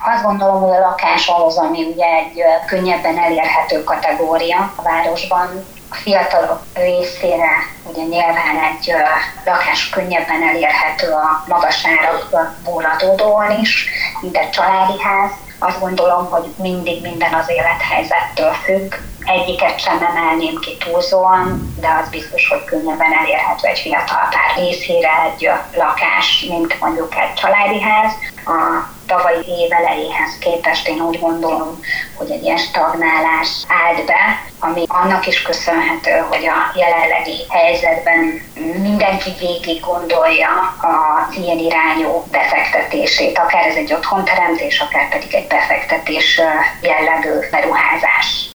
Azt gondolom, hogy a lakás az, ami ugye egy könnyebben elérhető kategória a városban. A fiatalok részére ugye nyilván egy lakás könnyebben elérhető a magas árakból adódóan is, mint egy családi ház. Azt gondolom, hogy mindig minden az élethelyzettől függ. Egyiket sem emelném ki túlzóan, de az biztos, hogy könnyebben elérhető egy fiatal pár részére egy lakás, mint mondjuk egy családi ház. A tavalyi év elejéhez képest én úgy gondolom, hogy egy ilyen stagnálás állt be, ami annak is köszönhető, hogy a jelenlegi helyzetben mindenki végig gondolja az ilyen irányú befektetését, akár ez egy otthonteremtés, akár pedig egy befektetés jellegű beruházás.